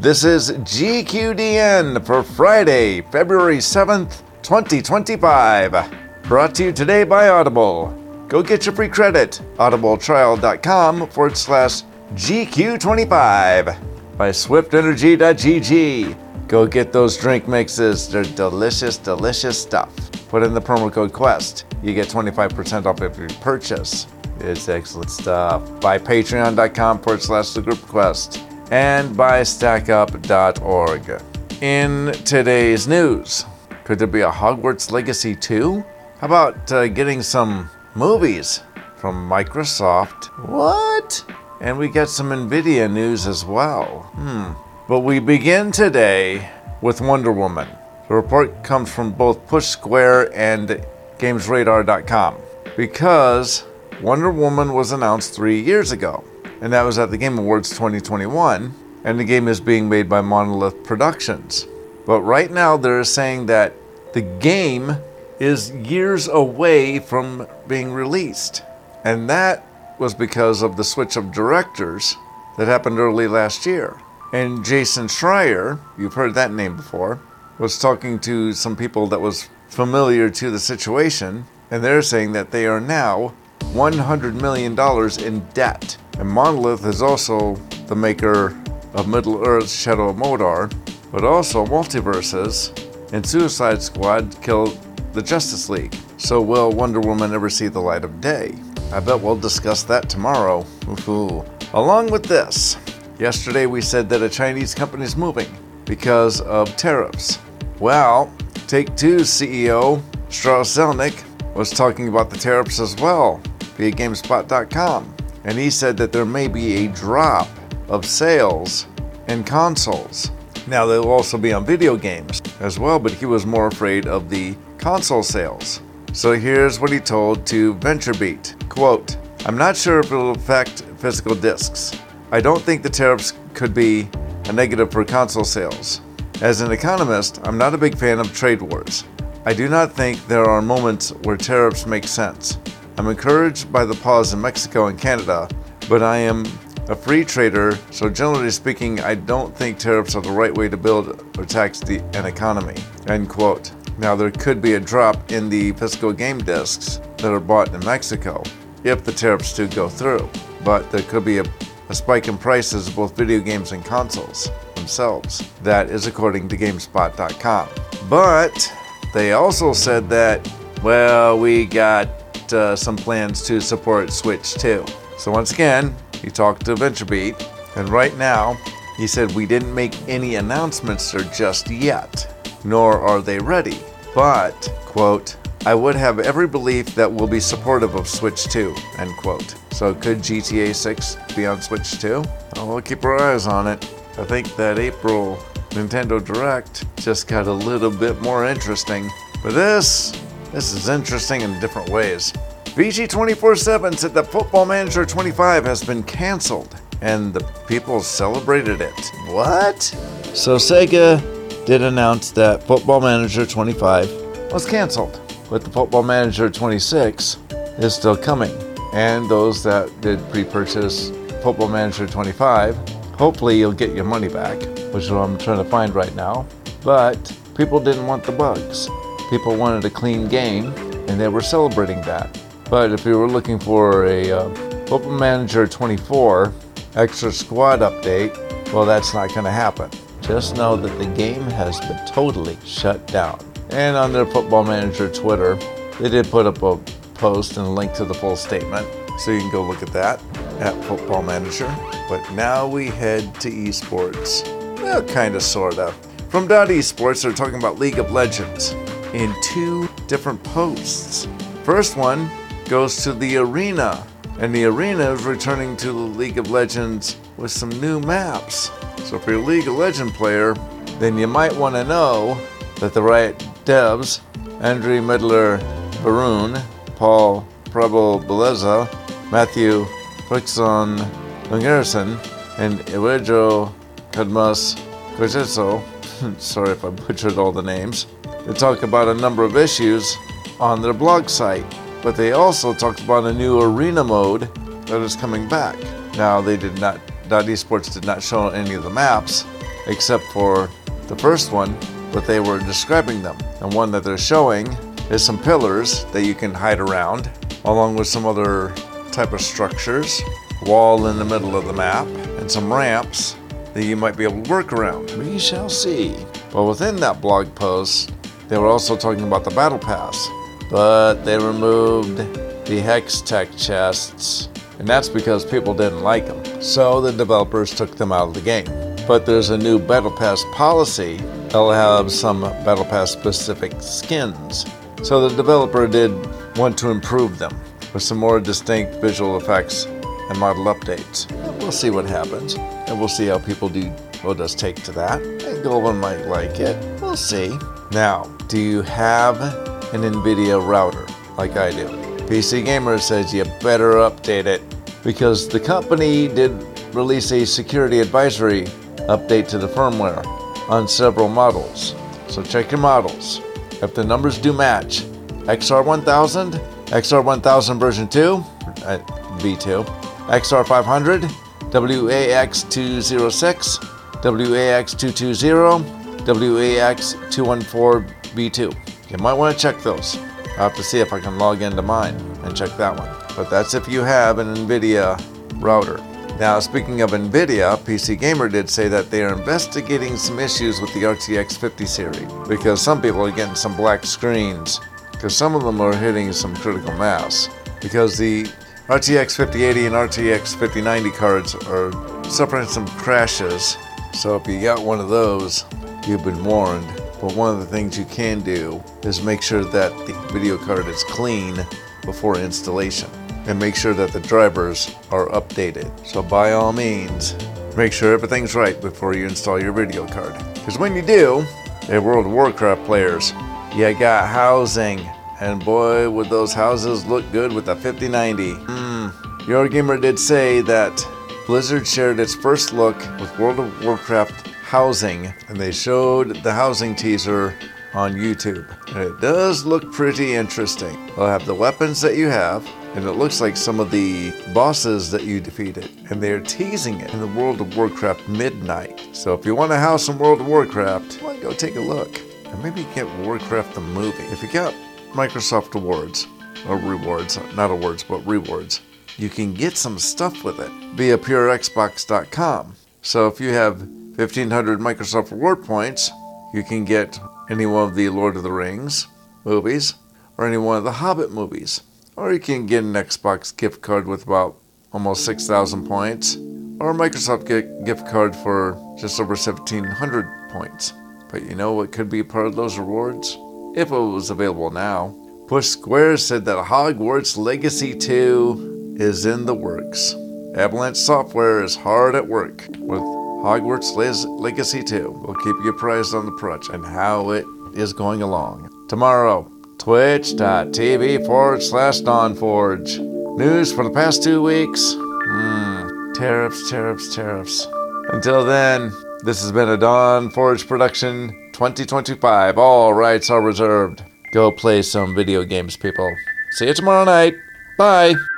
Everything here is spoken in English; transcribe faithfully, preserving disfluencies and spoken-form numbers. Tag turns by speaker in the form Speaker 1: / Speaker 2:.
Speaker 1: This is G Q D N for Friday, February seventh, twenty twenty-five. Brought to you today by Audible. Go get your free credit, audibletrial.com forward slash GQ25. By Swift Energy dot G G. Go get those drink mixes. They're delicious, delicious stuff. Put in the promo code QUEST. You get twenty-five percent off every purchase. It's excellent stuff. By patreon.com forward slash the group quest. And by stackup dot org. In today's news, could there be a Hogwarts Legacy two? How about uh, getting some movies from Microsoft? What? And we got some NVIDIA news as well. Hmm. But we begin today with Wonder Woman. The report comes from both Push Square and games radar dot com because Wonder Woman was announced three years ago. And that was at the Game Awards twenty twenty-one, and the game is being made by Monolith Productions. But right now they're saying that the game is years away from being released. And that was because of the switch of directors that happened early last year. And Jason Schreier, you've heard that name before, was talking to some people that was familiar to the situation, and they're saying that they are now one hundred million dollars in debt. And Monolith is also the maker of Middle-earth Shadow of Mordor, but also Multiverses and Suicide Squad killed the Justice League. So will Wonder Woman ever see the light of day? I bet we'll discuss that tomorrow. Ooh. Along with this, yesterday we said that a Chinese company is moving because of tariffs. Well, Take-Two's C E O, Strauss Zelnick, was talking about the tariffs as well via GameSpot dot com. And he said that there may be a drop of sales in consoles. Now, they'll also be on video games as well, but he was more afraid of the console sales. So here's what he told to VentureBeat, quote, "I'm not sure if it will affect physical discs. I don't think the tariffs could be a negative for console sales. As an economist, I'm not a big fan of trade wars. I do not think there are moments where tariffs make sense. I'm encouraged by the pause in Mexico and Canada, but I am a free trader, so generally speaking, I don't think tariffs are the right way to build or tax the, an economy," end quote. Now, there could be a drop in the physical game discs that are bought in Mexico if the tariffs do go through, but there could be a, a spike in prices of both video games and consoles themselves. That is according to GameSpot dot com. But they also said that, well, we got Uh, some plans to support Switch two. So once again, he talked to VentureBeat, and right now, he said we didn't make any announcements there just yet, nor are they ready. But, quote, "I would have every belief that we'll be supportive of Switch two, end quote." So could G T A six be on Switch two? Well, we'll keep our eyes on it. I think that April Nintendo Direct just got a little bit more interesting. But this This is interesting in different ways. V G twenty-four seven said that Football Manager twenty-five has been canceled, and the people celebrated it. What? So Sega did announce that Football Manager twenty-five was canceled, but the Football Manager twenty-six is still coming. And those that did pre-purchase Football Manager twenty-five, hopefully you'll get your money back, which is what I'm trying to find right now. But people didn't want the bugs. People wanted a clean game, and they were celebrating that. But if you were looking for a uh, Football Manager twenty-four Extra Squad update, well, that's not going to happen. Just know that the game has been totally shut down. And on their Football Manager Twitter, they did put up a post and a link to the full statement, so you can go look at that at Football Manager. But now we head to esports. Well, kind of, sort of. From .esports, they're talking about League of Legends in two different posts. First one goes to the arena, and the arena is returning to the League of Legends with some new maps. So if you're a League of Legends player, then you might want to know that the Riot devs, Andriy Medler-Barun, Paul Prabal-Beleza, Matthew Flixon Lungerson, and Iwejo Kadmus Kojetso, sorry if I butchered all the names, they talk about a number of issues on their blog site, but they also talked about a new arena mode that is coming back. Now, they did not, .esports did not show any of the maps, except for the first one, but they were describing them. And one that they're showing is some pillars that you can hide around, along with some other type of structures, wall in the middle of the map, and some ramps that you might be able to work around. We shall see. But within that blog post, they were also talking about the Battle Pass, but they removed the Hextech chests, and that's because people didn't like them. So the developers took them out of the game. But there's a new Battle Pass policy that'll have some Battle Pass specific skins. So the developer did want to improve them with some more distinct visual effects and model updates. We'll see what happens, and we'll see how people do will just take to that. And Goldman might like it. We'll see. Now, do you have an NVIDIA router like I do? P C Gamer says you better update it because the company did release a security advisory update to the firmware on several models. So check your models. If the numbers do match, X R one thousand, X R one thousand version two, uh, V two, X R five hundred, W A X two oh six, W A X two twenty, W A X two fourteen V two. You might want to check those. I'll have to see if I can log into mine and check that one. But that's if you have an NVIDIA router. Now, speaking of NVIDIA, P C Gamer did say that they are investigating some issues with the R T X fifty series because some people are getting some black screens because some of them are hitting some critical mass because the R T X fifty eighty and R T X fifty ninety cards are suffering some crashes. So if you got one of those, you've been warned. But one of the things you can do is make sure that the video card is clean before installation and make sure that the drivers are updated. So by all means, make sure everything's right before you install your video card. Because when you do, hey, World of Warcraft players, you got housing. And boy, would those houses look good with the fifty ninety. Mm. Eurogamer did say that Blizzard shared its first look with World of Warcraft housing, and they showed the housing teaser on YouTube. And it does look pretty interesting. They'll have the weapons that you have, and it looks like some of the bosses that you defeated. And they're teasing it in the World of Warcraft Midnight. So if you want a house in World of Warcraft, well, go take a look. And maybe get Warcraft the movie. If you got Microsoft Awards, or rewards, not awards, but rewards, you can get some stuff with it via pure x box dot com. So if you have fifteen hundred Microsoft Reward points, you can get any one of the Lord of the Rings movies, or any one of the Hobbit movies. Or you can get an Xbox gift card with about almost six thousand points, or a Microsoft gift card for just over seventeen hundred points. But you know what could be part of those rewards? If it was available now. Push Squares said that Hogwarts Legacy two is in the works. Avalanche Software is hard at work with Hogwarts Legacy two. We'll keep you apprised on the project and how it is going along. Tomorrow, twitch.tv forward slash DawnForge. News for the past two weeks? Hmm, tariffs, tariffs, tariffs. Until then, this has been a DawnForge production twenty twenty-five. All rights are reserved. Go play some video games, people. See you tomorrow night. Bye.